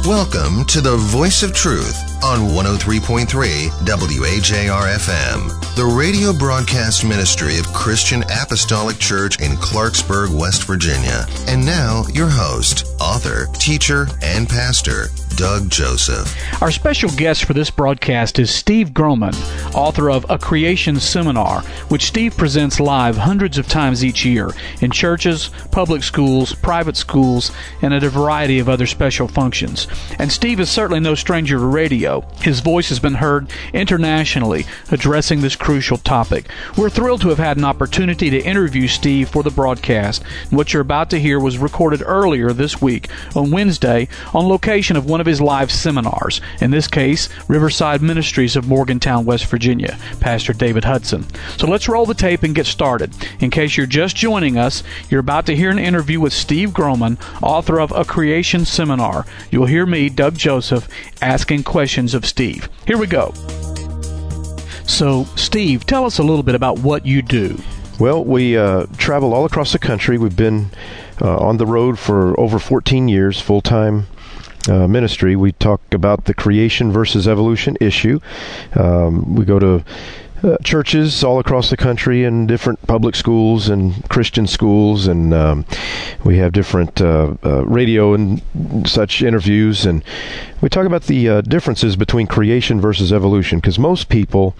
Welcome to the Voice of Truth on 103.3 WAJR-FM, the radio broadcast ministry of Christian Apostolic Church in Clarksburg, West Virginia. And now, your host, author, teacher, and pastor, Doug Joseph. Our special guest for this broadcast is Steve Groman, author of A Creation Seminar, which Steve presents live hundreds of times each year in churches, public schools, private schools, and at a variety of other special functions. And Steve is certainly no stranger to radio. His voice has been heard internationally addressing this crucial topic. We're thrilled to have had an opportunity to interview Steve for the broadcast. And what you're about to hear was recorded earlier this week on Wednesday on location of one of his live seminars, in this case, Riverside Ministries of Morgantown, West Virginia, Pastor David Hudson. So let's roll the tape and get started. In case you're just joining us, you're about to hear an interview with Steve Groman, author of A Creation Seminar. You'll hear me, Doug Joseph, asking questions of Steve. Here we go. So, Steve, tell us a little bit about what you do. Well, we travel all across the country. We've been on the road for over 14 years, full-time ministry. We talk about the creation versus evolution issue. We go to churches all across the country and different public schools and Christian schools, and we have different radio and such interviews, and we talk about the differences between creation versus evolution, because most people,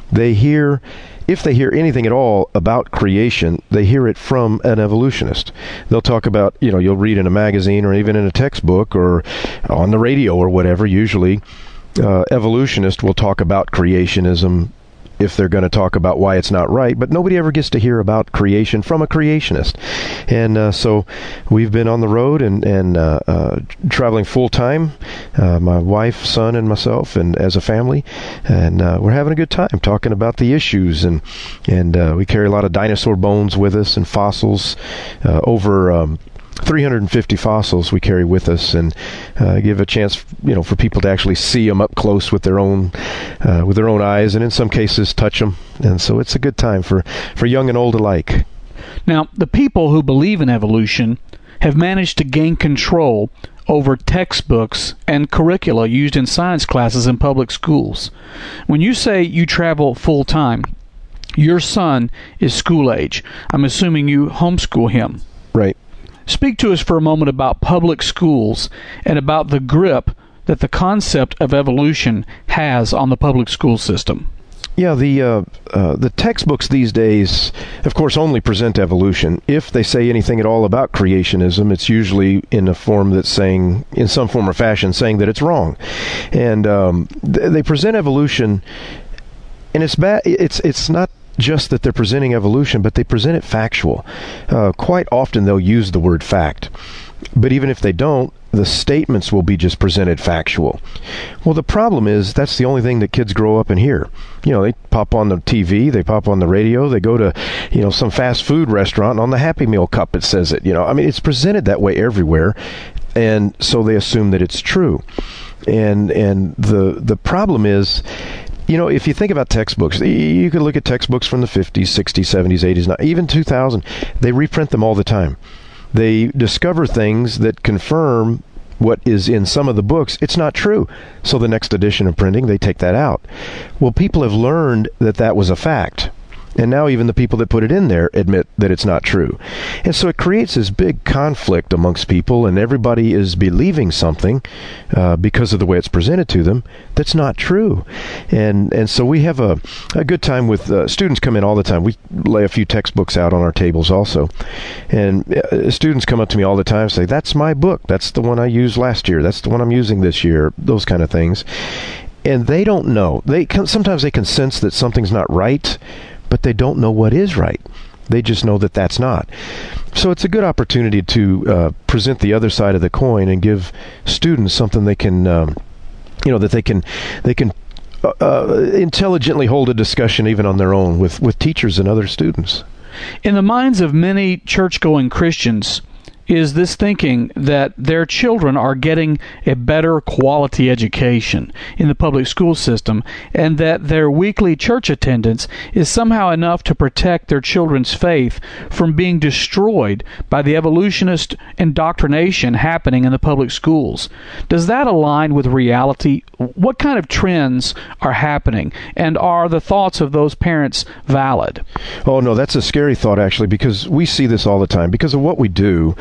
if they hear anything at all about creation, they hear it from an evolutionist. They'll talk about, you'll read in a magazine or even in a textbook or on the radio or whatever, usually evolutionists will talk about creationism if they're going to talk about why it's not right, but nobody ever gets to hear about creation from a creationist. And so we've been on the road and traveling full-time, my wife, son, and myself, and as a family, and we're having a good time talking about the issues, and we carry a lot of dinosaur bones with us and fossils, over 350 fossils we carry with us, and give a chance, for people to actually see them up close with their own eyes, and in some cases touch them. And so it's a good time for young and old alike. Now, the people who believe in evolution have managed to gain control over textbooks and curricula used in science classes in public schools. When you say you travel full time, your son is school age. I'm assuming you homeschool him. Right. Speak to us for a moment about public schools and about the grip that the concept of evolution has on the public school system. Yeah, the textbooks these days, of course, only present evolution. If they say anything at all about creationism, it's usually in a form that's saying, in some form or fashion, saying that it's wrong. And they present evolution, and it's bad. It's not just that they're presenting evolution, but they present it factual. Quite often they'll use the word fact. But even if they don't, the statements will be just presented factual. Well, the problem is that's the only thing that kids grow up and hear. They pop on the TV, they pop on the radio, they go to, some fast food restaurant, and on the Happy Meal cup it says it. It's presented that way everywhere, and so they assume that it's true. And the problem is, if you think about textbooks, you could look at textbooks from the 50s, 60s, 70s, 80s, even 2000. They reprint them all the time. They discover things that confirm what is in some of the books. It's not true. So the next edition of printing, they take that out. Well, people have learned that that was a fact. And now even the people that put it in there admit that it's not true. And so it creates this big conflict amongst people, and everybody is believing something because of the way it's presented to them that's not true. And so we have a good time with students come in all the time. We lay a few textbooks out on our tables also. And students come up to me all the time and say, that's my book. That's the one I used last year. That's the one I'm using this year. Those kind of things. And they don't know. Sometimes they can sense that something's not right, but they don't know what is right. They just know that that's not. So it's a good opportunity to present the other side of the coin and give students something they can, that they can intelligently hold a discussion even on their own with teachers and other students. In the minds of many church-going Christians, is this thinking that their children are getting a better quality education in the public school system, and that their weekly church attendance is somehow enough to protect their children's faith from being destroyed by the evolutionist indoctrination happening in the public schools. Does that align with reality? What kind of trends are happening, and are the thoughts of those parents valid? Oh, no, that's a scary thought, actually, because we see this all the time. Because of what we do,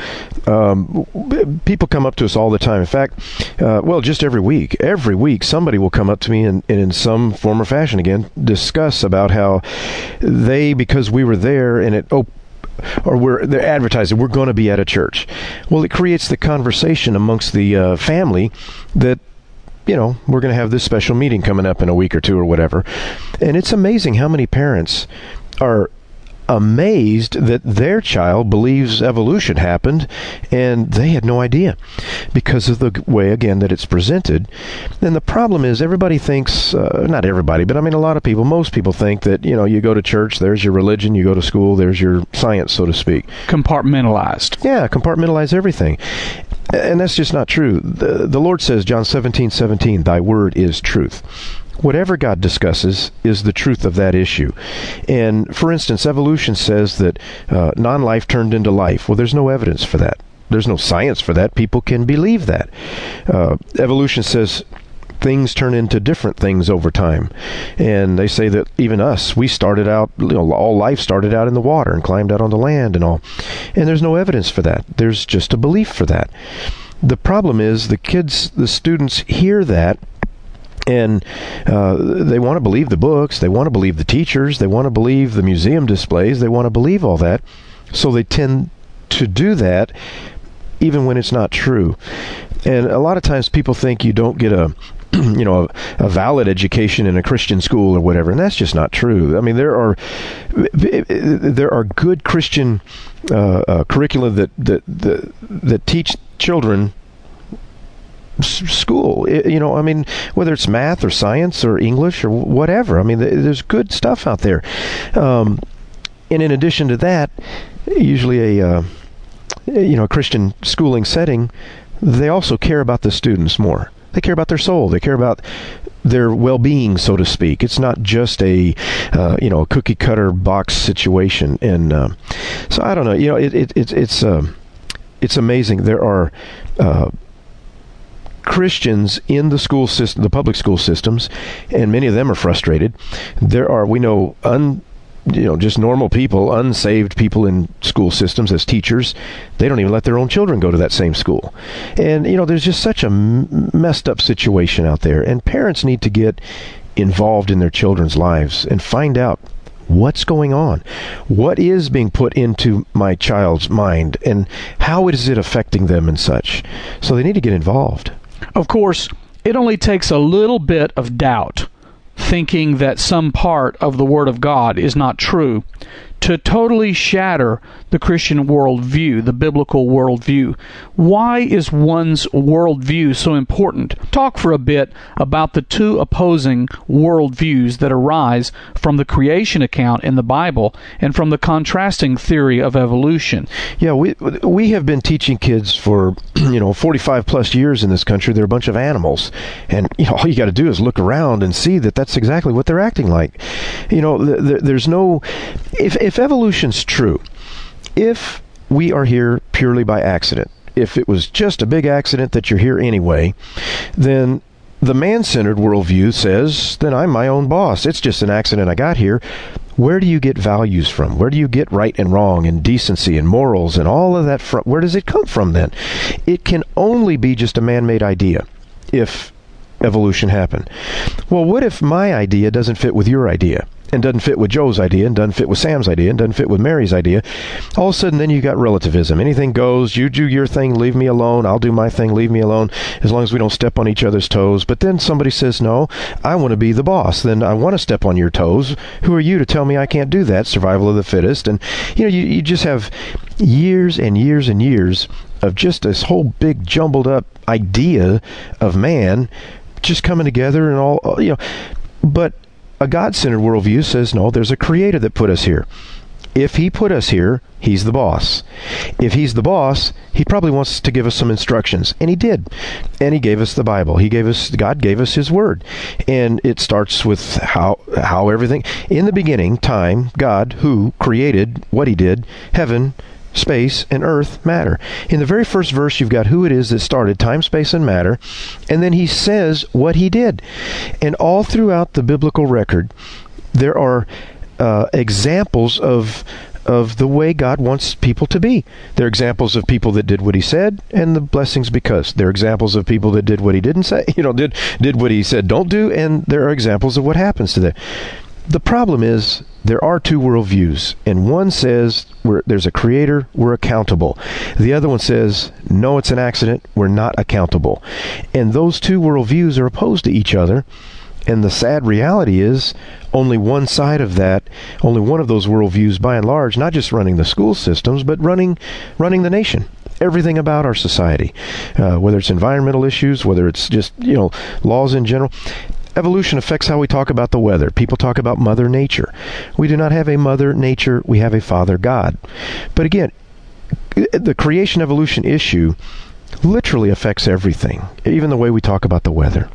people come up to us all the time. In fact, just every week. Every week, somebody will come up to me and in some form or fashion, again, discuss about how they, because we were there and they're advertising, we're going to be at a church. Well, it creates the conversation amongst the family that, we're going to have this special meeting coming up in a week or two or whatever. And it's amazing how many parents are amazed that their child believes evolution happened and they had no idea because of the way, again, that it's presented. And the problem is everybody thinks, not everybody, but I mean a lot of people, most people think that, you go to church, there's your religion, you go to school, there's your science, so to speak. Compartmentalized. Yeah, compartmentalize everything. And that's just not true. The Lord says, John 17:17, thy word is truth. Whatever God discusses is the truth of that issue. And, for instance, evolution says that non-life turned into life. Well, there's no evidence for that. There's no science for that. People can believe that. Evolution says things turn into different things over time. And they say that even us, we started out, all life started out in the water and climbed out on the land and all. And there's no evidence for that. There's just a belief for that. The problem is the students hear that, and they want to believe the books, they want to believe the teachers, they want to believe the museum displays, they want to believe all that. So they tend to do that even when it's not true. And a lot of times people think you don't get a valid education in a Christian school or whatever, and that's just not true. I mean, there are good Christian curricula that teach children school, whether it's math or science or English or whatever. I mean, there's good stuff out there. And in addition to that, usually a Christian schooling setting, they also care about the students more. They care about their soul. They care about their well-being, so to speak. It's not just a cookie cutter box situation. And so I don't know. It's amazing. There are Christians in the school system, the public school systems, and many of them are frustrated. There are, just normal people, unsaved people in school systems as teachers. They don't even let their own children go to that same school. And, there's just such a messed up situation out there. And parents need to get involved in their children's lives and find out what's going on. What is being put into my child's mind and how is it affecting them and such. So they need to get involved. Of course, it only takes a little bit of doubt, thinking that some part of the Word of God is not true, to totally shatter the Christian worldview, the biblical worldview. Why is one's worldview so important? Talk for a bit about the two opposing worldviews that arise from the creation account in the Bible and from the contrasting theory of evolution. Yeah, we have been teaching kids for 45 plus years in this country. They're a bunch of animals, and all you got to do is look around and see that that's exactly what they're acting like. There's no if evolution's true, if we are here purely by accident, if it was just a big accident that you're here anyway, then the man-centered worldview says, then I'm my own boss. It's just an accident I got here. Where do you get values from? Where do you get right and wrong and decency and morals and all of that from? Where does it come from then? It can only be just a man-made idea if evolution happened. Well, what if my idea doesn't fit with your idea? And doesn't fit with Joe's idea, and doesn't fit with Sam's idea, and doesn't fit with Mary's idea. All of a sudden, then you got relativism. Anything goes. You do your thing, leave me alone. I'll do my thing, leave me alone, as long as we don't step on each other's toes. But then somebody says, no, I want to be the boss. Then I want to step on your toes. Who are you to tell me I can't do that? Survival of the fittest. And, you just have years and years and years of just this whole big jumbled up idea of man just coming together and all, But a God-centered worldview says, no, there's a creator that put us here. If he put us here, he's the boss. If he's the boss, he probably wants to give us some instructions. And he did. And he gave us the Bible. God gave us his word. And it starts with how everything, in the beginning, time, God, who created what he did, heaven, space, and earth, matter. In the very first verse, you've got who it is that started time, space, and matter. And then he says what he did. And all throughout the biblical record, there are examples of the way God wants people to be. There are examples of people that did what he said, and the blessings because. There are examples of people that did what he didn't say, did what he said don't do, and there are examples of what happens to them. The problem is there are two worldviews, and one says there's a creator, we're accountable. The other one says, no, it's an accident, we're not accountable. And those two worldviews are opposed to each other. And the sad reality is only one side of that, only one of those worldviews by and large, not just running the school systems, but running the nation. Everything about our society, whether it's environmental issues, whether it's just, laws in general. Evolution affects how we talk about the weather. People talk about Mother Nature. We do not have a Mother Nature, we have a Father God. But again, the creation evolution issue literally affects everything, even the way we talk about the weather.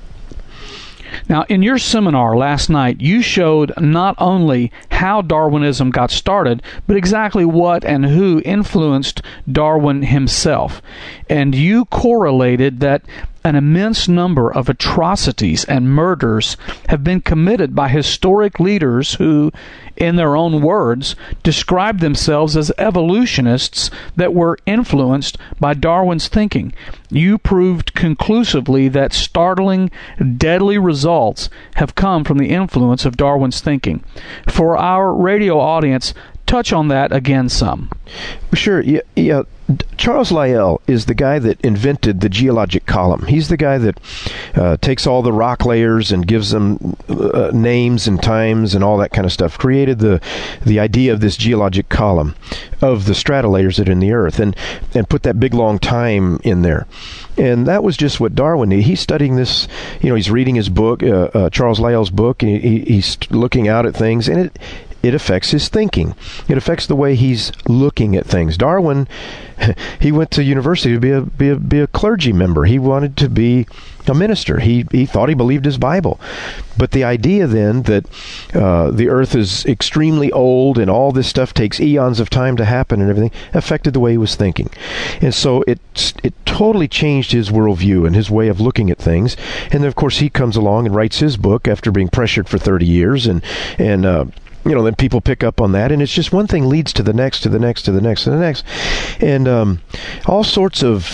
Now, in your seminar last night, you showed not only how Darwinism got started, but exactly what and who influenced Darwin himself. And you correlated that an immense number of atrocities and murders have been committed by historic leaders who, in their own words, described themselves as evolutionists that were influenced by Darwin's thinking. You proved conclusively that startling, deadly results have come from the influence of Darwin's thinking. For our radio audience, touch on that again some. Sure. Yeah. Charles Lyell is the guy that invented the geologic column. He's the guy that takes all the rock layers and gives them names and times and all that kind of stuff. Created the idea of this geologic column of the strata layers that are in the earth and put that big long time in there. And that was just what Darwin did. He's studying this, he's reading his book, Charles Lyell's book, and he's looking out at things, and it affects his thinking. It affects the way he's looking at things. Darwin, he went to university to be a clergy member. He wanted to be a minister. He thought he believed his Bible. But the idea then that the earth is extremely old and all this stuff takes eons of time to happen and everything affected the way he was thinking. And so it totally changed his worldview and his way of looking at things. And then, of course, he comes along and writes his book after being pressured for 30 years and then people pick up on that, and it's just one thing leads to the next, to the next, to the next, to the next. And all sorts of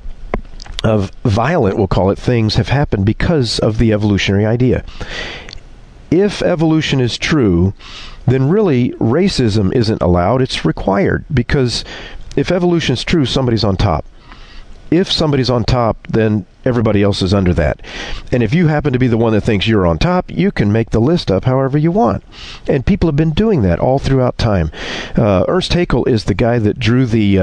violent, we'll call it, things have happened because of the evolutionary idea. If evolution is true, then really racism isn't allowed, it's required, because if evolution is true, somebody's on top. If somebody's on top, then everybody else is under that. And if you happen to be the one that thinks you're on top, you can make the list up however you want. And people have been doing that all throughout time. Ernst Haeckel is the guy that drew the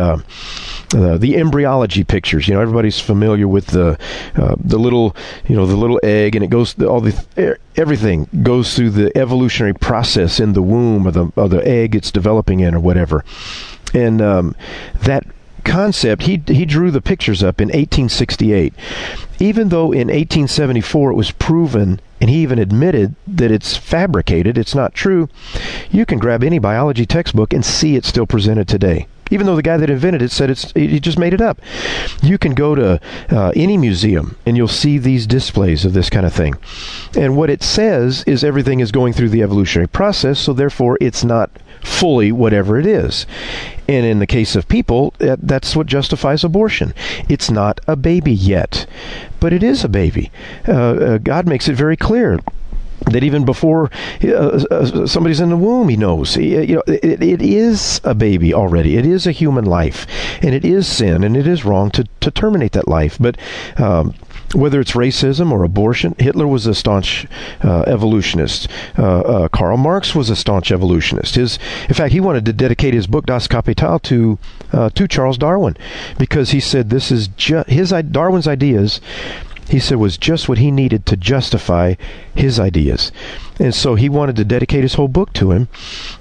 embryology pictures. Everybody's familiar with the little egg, and it goes everything goes through the evolutionary process in the womb of the egg it's developing in or whatever. And that concept, he drew the pictures up in 1868. Even though in 1874 it was proven, and he even admitted that it's fabricated, it's not true, you can grab any biology textbook and see it still presented today. Even though the guy that invented it said he just made it up. You can go to any museum and you'll see these displays of this kind of thing. And what it says is everything is going through the evolutionary process, so therefore it's not fully whatever it is. And in the case of people, that's what justifies abortion. It's not a baby yet, but it is a baby. God makes it very clear that even before somebody's in the womb, he knows. It is a baby already. It is a human life, and it is sin, and it is wrong to terminate that life. But whether it's racism or abortion, Hitler was a staunch evolutionist. Karl Marx was a staunch evolutionist. In fact, he wanted to dedicate his book Das Kapital to Charles Darwin, because he said this is Darwin's ideas he said, was just what he needed to justify his ideas. And so he wanted to dedicate his whole book to him,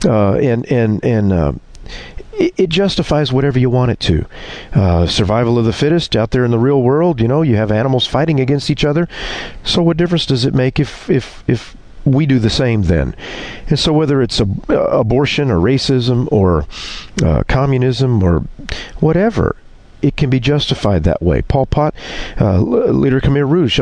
it justifies whatever you want it to. Survival of the fittest out there in the real world, you have animals fighting against each other. So what difference does it make if we do the same then? And so whether it's abortion or racism or communism or whatever, it can be justified that way. Pol Pot, Leader Khmer Rouge,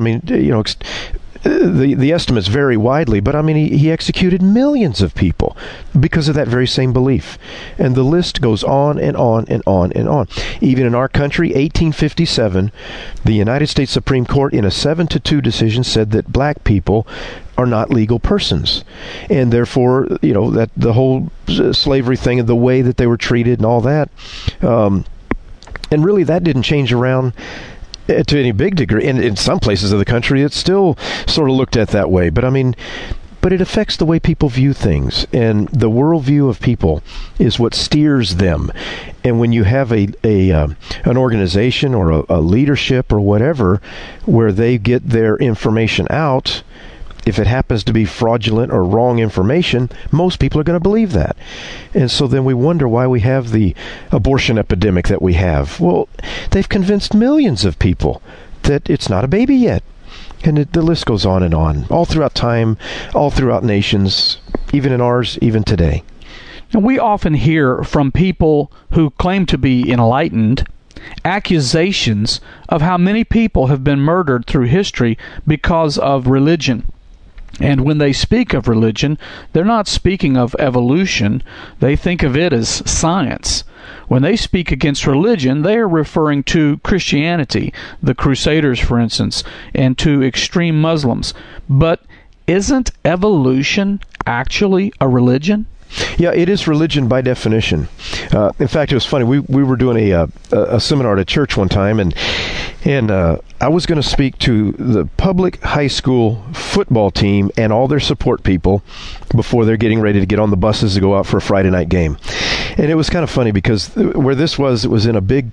the estimates vary widely, but he executed millions of people because of that very same belief. And the list goes on and on and on and on. Even in our country, 1857, the United States Supreme Court, in a 7-2 decision, said that black people are not legal persons. And therefore, that the whole slavery thing and the way that they were treated and all that, and really that didn't change around to any big degree. And in some places of the country, it's still sort of looked at that way. But it affects the way people view things. And the worldview of people is what steers them. And when you have an organization or a leadership or whatever where they get their information out, if it happens to be fraudulent or wrong information, most people are going to believe that. And so then we wonder why we have the abortion epidemic that we have. Well, they've convinced millions of people that it's not a baby yet. And the list goes on and on, all throughout time, all throughout nations, even in ours, even today. And we often hear from people who claim to be enlightened accusations of how many people have been murdered through history because of religion. And when they speak of religion, they're not speaking of evolution. They think of it as science. When they speak against religion, they are referring to Christianity, the Crusaders, for instance, and to extreme Muslims. But isn't evolution actually a religion? Yeah, it is religion by definition. In fact, it was funny. We were doing a seminar at a church one time, and I was going to speak to the public high school football team and all their support people before they're getting ready to get on the buses to go out for a Friday night game. And it was kind of funny because where this was, it was in a big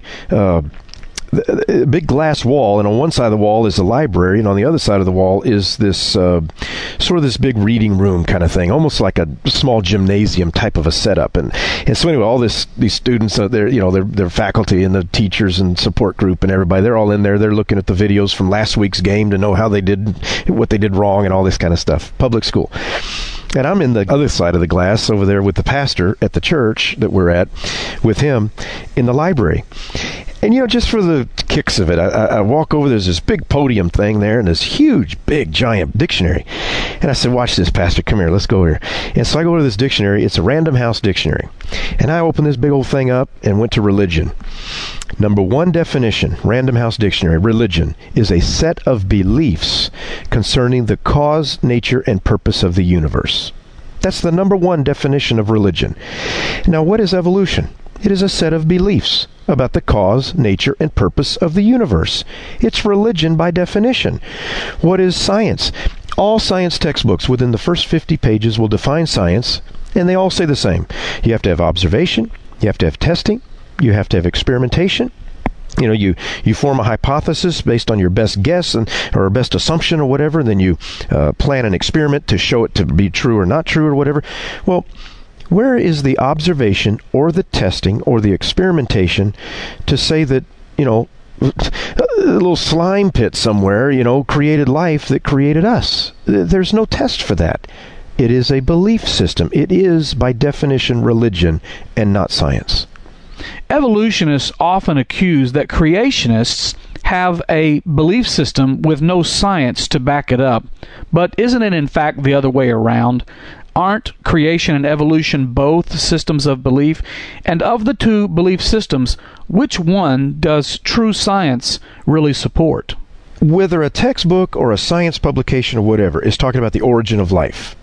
glass wall, and on one side of the wall is the library, and on the other side of the wall is this sort of this big reading room kind of thing, almost like a small gymnasium type of a setup. And so anyway, all these students, their faculty and the teachers and support group and everybody, they're all in there. They're looking at the videos from last week's game to know how they did, what they did wrong, and all this kind of stuff. Public school. And I'm in the other side of the glass over there with the pastor at the church that we're at, with him in the library. And, just for the kicks of it, I walk over, there's this big podium thing there and this huge, big, giant dictionary. And I said, watch this, Pastor, come here, let's go here. And so I go to this dictionary. It's a Random House dictionary. And I opened this big old thing up and went to religion. Number one definition, Random House dictionary, religion is a set of beliefs concerning the cause, nature, and purpose of the universe. That's the number one definition of religion. Now, what is evolution? It is a set of beliefs about the cause, nature, and purpose of the universe. It's religion by definition. What is science? All science textbooks within the first 50 pages will define science, and they all say the same. You have to have observation, you have to have testing, you have to have experimentation. You form a hypothesis based on your best guess or best assumption or whatever, and then you plan an experiment to show it to be true or not true or whatever. Well, where is the observation or the testing or the experimentation to say that, a little slime pit somewhere, created life that created us? There's no test for that. It is a belief system. It is, by definition, religion and not science. Evolutionists often accuse that creationists have a belief system with no science to back it up. But isn't it in fact the other way around? Aren't creation and evolution both systems of belief? And of the two belief systems, which one does true science really support? Whether a textbook or a science publication or whatever is talking about the origin of life,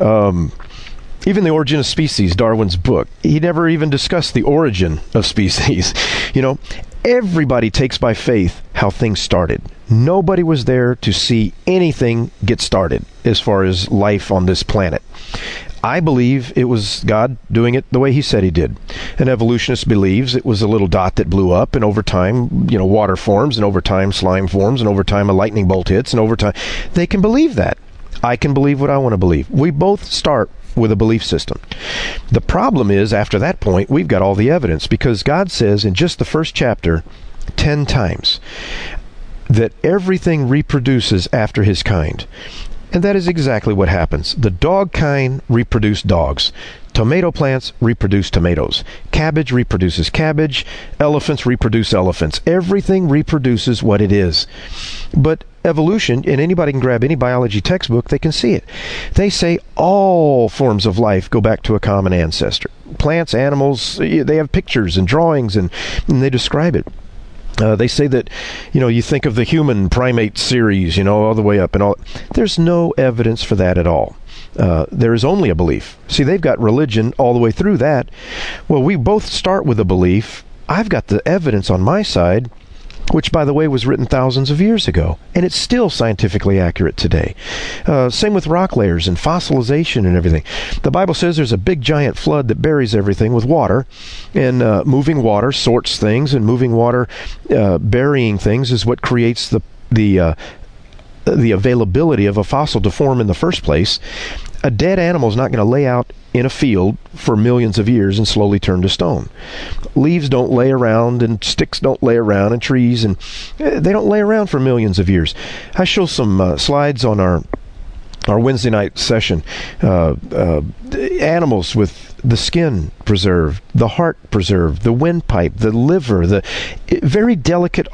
even the origin of species, Darwin's book, he never even discussed the origin of species. Everybody takes by faith how things started. Nobody was there to see anything get started as far as life on this planet. I believe it was God doing it the way he said he did. An evolutionist believes it was a little dot that blew up, and over time, water forms, and over time slime forms, and over time a lightning bolt hits, and over time they can believe that. I can believe what I want to believe. We both start with a belief system. The problem is, after that point, we've got all the evidence, because God says in just the first chapter 10 times that everything reproduces after his kind. And that is exactly what happens. The dog kind reproduce dogs. Tomato plants reproduce tomatoes. Cabbage reproduces cabbage. Elephants reproduce elephants. Everything reproduces what it is. But evolution, and anybody can grab any biology textbook, they can see it. They say all forms of life go back to a common ancestor. Plants, animals, they have pictures and drawings, and they describe it. They say that, you think of the human primate series, all the way up and all. There's no evidence for that at all. There is only a belief. See, they've got religion all the way through that. Well, we both start with a belief. I've got the evidence on my side, which, by the way, was written thousands of years ago, and it's still scientifically accurate today. Same with rock layers and fossilization and everything. The Bible says there's a big giant flood that buries everything with water, and moving water sorts things, and moving water burying things is what creates the availability of a fossil to form in the first place. A dead animal is not going to lay out in a field for millions of years and slowly turn to stone. Leaves don't lay around, and sticks don't lay around, and trees, and they don't lay around for millions of years. I show some slides on our Wednesday night session. Animals with the skin preserved, the heart preserved, the windpipe, the liver, the very delicate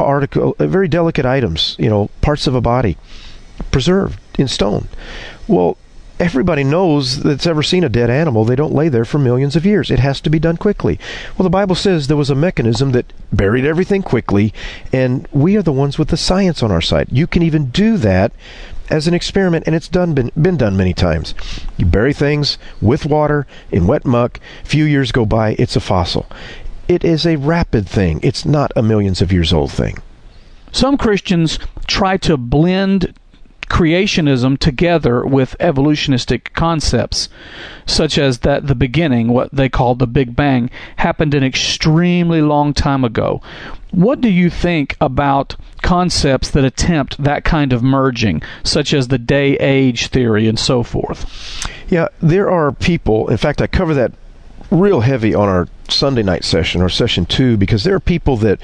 items, parts of a body preserved in stone. Well, everybody knows that's ever seen a dead animal, they don't lay there for millions of years. It has to be done quickly. Well, the Bible says there was a mechanism that buried everything quickly, and we are the ones with the science on our side. You can even do that as an experiment, and it's been done many times. You bury things with water in wet muck, a few years go by, it's a fossil. It is a rapid thing. It's not a millions of years old thing. Some Christians try to blend creationism together with evolutionistic concepts, such as that the beginning, what they call the Big Bang, happened an extremely long time ago. What do you think about concepts that attempt that kind of merging, such as the day-age theory and so forth? Yeah, there are people, in fact, I cover that real heavy on our Sunday night session, or session 2, because there are people that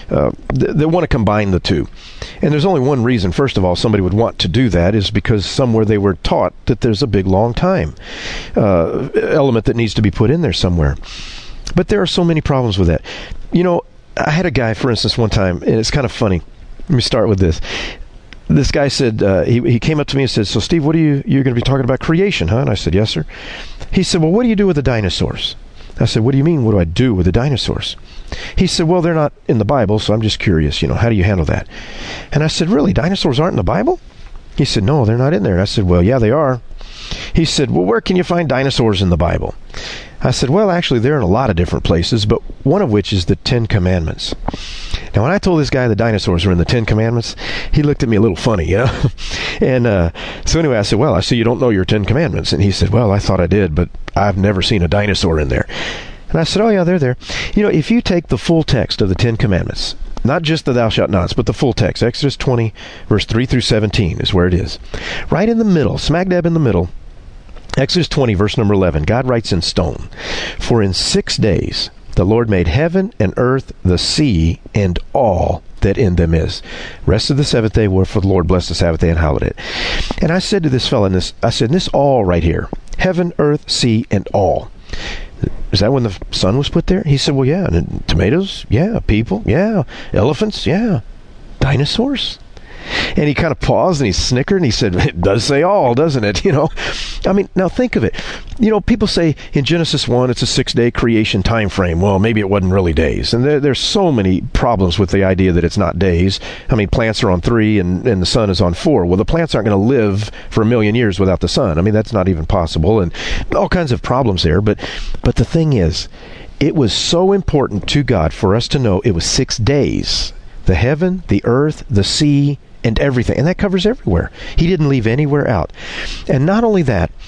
want to combine the two. And there's only one reason, first of all, somebody would want to do that, is because somewhere they were taught that there's a big long time element that needs to be put in there somewhere. But there are so many problems with that. I had a guy, for instance, one time, and it's kind of funny. Let me start with this. This guy said, he came up to me and said, "So Steve, you're going to be talking about creation, huh?" And I said, "Yes, sir." He said, "Well, what do you do with the dinosaurs?" I said, "What do you mean, what do I do with the dinosaurs?" He said, "Well, they're not in the Bible, so I'm just curious, how do you handle that?" And I said, "Really, dinosaurs aren't in the Bible?" He said, "No, they're not in there." And I said, "Well, yeah, they are." He said, "Well, where can you find dinosaurs in the Bible?" I said, "Well, actually, they're in a lot of different places, but one of which is the 10 Commandments." Now, when I told this guy the dinosaurs were in the 10 Commandments, he looked at me a little funny, And so anyway, I said, "Well, I see you don't know your 10 Commandments." And he said, "Well, I thought I did, but I've never seen a dinosaur in there." And I said, "Oh, yeah, they're there." If you take the full text of the 10 Commandments, not just the thou shalt nots, but the full text, Exodus 20, verse 3 through 17 is where it is. Right in the middle, smack dab in the middle, Exodus 20, verse number 11, God writes in stone, "For in 6 days the Lord made heaven and earth, the sea, and all that in them is. Rest of the seventh day, wherefore the Lord blessed the Sabbath day and hallowed it." And I said to this fellow, this all right here, heaven, earth, sea, and all. Is that when the sun was put there? He said, "Well, yeah. And tomatoes? Yeah. People? Yeah. Elephants? Yeah. Dinosaurs?" And he kind of paused and he snickered and he said, "It does say all, doesn't it?" I mean, now think of it. People say in Genesis 1, it's a 6-day creation time frame. Well, maybe it wasn't really days. And there's so many problems with the idea that it's not days. I mean, plants are on 3 and the sun is on 4. Well, the plants aren't going to live for 1 million years without the sun. I mean, that's not even possible. And all kinds of problems there. But the thing is, it was so important to God for us to know it was 6 days. The heaven, the earth, the sea, and everything. And that covers everywhere. He didn't leave anywhere out. And not only that,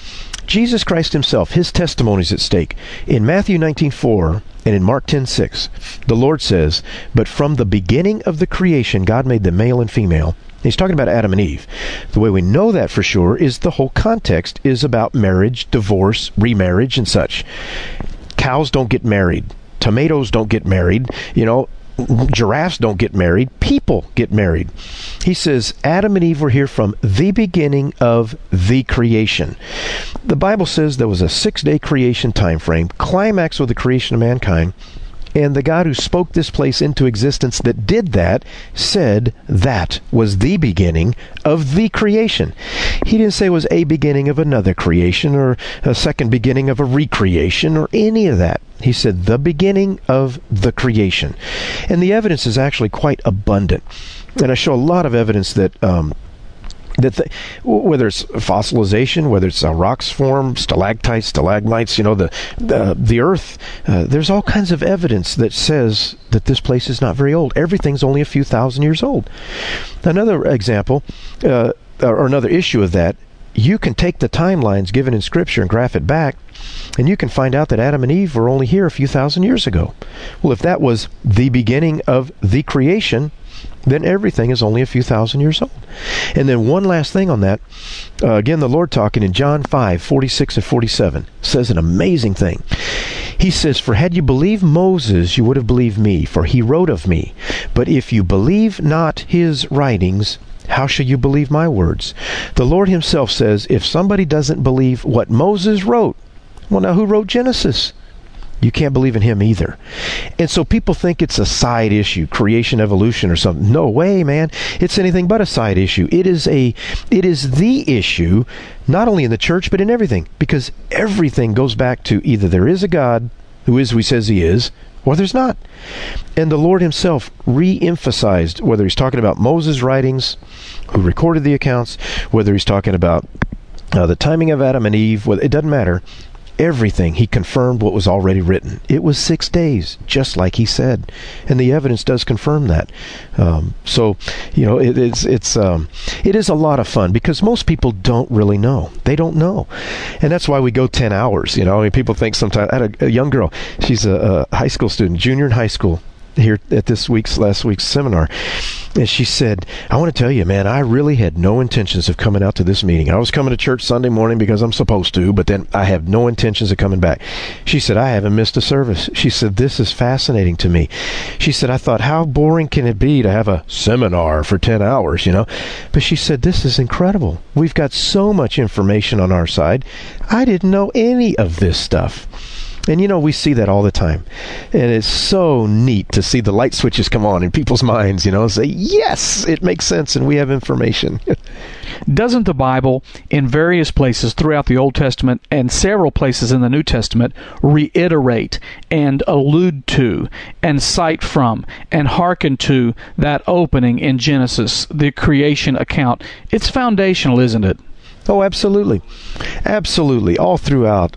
Jesus Christ himself, his testimony is at stake. In Matthew 19:4 and in Mark 10:6, the Lord says, "But from the beginning of the creation, God made them male and female." He's talking about Adam and Eve. The way we know that for sure is the whole context is about marriage, divorce, remarriage, and such. Cows don't get married. Tomatoes don't get married. Giraffes don't get married. People get married. He says Adam and Eve were here from the beginning of the creation. The Bible says there was a 6-day creation time frame, climax with the creation of mankind. And the God who spoke this place into existence that did that said that was the beginning of the creation. He didn't say it was a beginning of another creation or a second beginning of a recreation or any of that. He said the beginning of the creation. And the evidence is actually quite abundant. And I show a lot of evidence that whether it's fossilization, whether it's rocks form, stalactites, stalagmites, the earth, there's all kinds of evidence that says that this place is not very old. Everything's only a few thousand years old. Another example, or another issue of that, you can take the timelines given in Scripture and graph it back, and you can find out that Adam and Eve were only here a few thousand years ago. Well, if that was the beginning of the creation, then everything is only a few thousand years old. And then one last thing on that. Again, the Lord talking in John 5:46 and 47 says an amazing thing. He says, "For had you believed Moses, you would have believed me, for he wrote of me. But if you believe not his writings, how shall you believe my words?" The Lord himself says, if somebody doesn't believe what Moses wrote, well, now who wrote Genesis? You can't believe in him either. And so people think it's a side issue, creation, evolution, or something. No way, man. It's anything but a side issue. It is the issue, not only in the church, but in everything. Because everything goes back to either there is a God who is who he says he is, or there's not. And the Lord himself re-emphasized, whether he's talking about Moses' writings, who recorded the accounts, whether he's talking about the timing of Adam and Eve, it doesn't matter. Everything, he confirmed what was already written. It was 6 days, just like he said, and the evidence does confirm that. It is a lot of fun because most people don't really know. They don't know, and that's why we go 10 hours. People think sometimes. I had a young girl. She's a high school student, junior in high school, here at last week's seminar. And she said, "I want to tell you, man, I really had no intentions of coming out to this meeting. I was coming to church Sunday morning because I'm supposed to, but then I have no intentions of coming back." She said, "I haven't missed a service." She said, "This is fascinating to me." She said, "I thought, how boring can it be to have a seminar for 10 hours, But she said, "This is incredible. We've got so much information on our side. I didn't know any of this stuff." And we see that all the time. And it's so neat to see the light switches come on in people's minds, say, yes, it makes sense and we have information. Doesn't the Bible, in various places throughout the Old Testament and several places in the New Testament, reiterate and allude to and cite from and hearken to that opening in Genesis, the creation account? It's foundational, isn't it? Oh, absolutely. Absolutely. All throughout.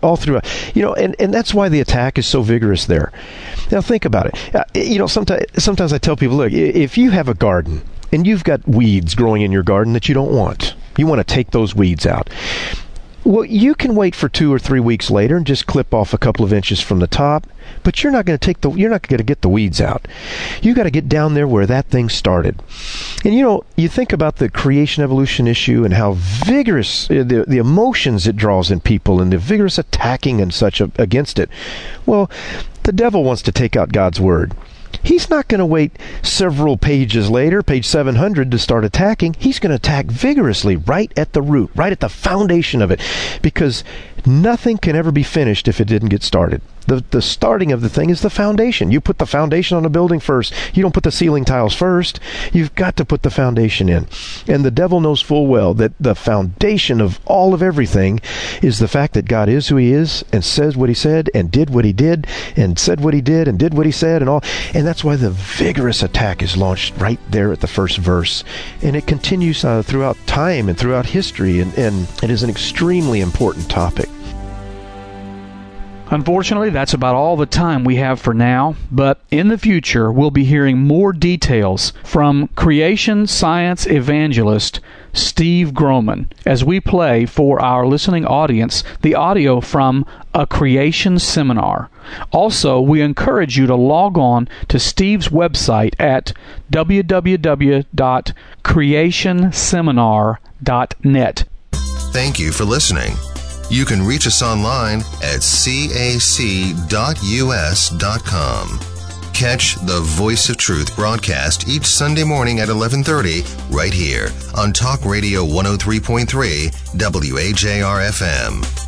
And that's why the attack is so vigorous there. Now, think about it. Sometimes I tell people, look, if you have a garden and you've got weeds growing in your garden that you don't want, you want to take those weeds out. Well, you can wait for 2 or 3 weeks later and just clip off a couple of inches from the top, but you're not going to get the weeds out. You got to get down there where that thing started. And you think about the creation evolution issue and how vigorous the emotions it draws in people and the vigorous attacking and such against it. Well, the devil wants to take out God's word. He's not going to wait several pages later, page 700, to start attacking. He's going to attack vigorously right at the root, right at the foundation of it, because nothing can ever be finished if it didn't get started. The starting of the thing is the foundation. You put the foundation on a building first. You don't put the ceiling tiles first. You've got to put the foundation in. And the devil knows full well that the foundation of all of everything is the fact that God is who he is and says what he said and did what he did and said what he did and did what he said and all. And that's why the vigorous attack is launched right there at the first verse. And it continues throughout time and throughout history, and it is an extremely important topic. Unfortunately, that's about all the time we have for now, but in the future, we'll be hearing more details from creation science evangelist Steve Groman, as we play for our listening audience the audio from A Creation Seminar. Also, we encourage you to log on to Steve's website at www.creationseminar.net. Thank you for listening. You can reach us online at cac.us.com. Catch the Voice of Truth broadcast each Sunday morning at 11:30 right here on Talk Radio 103.3 WAJR-FM.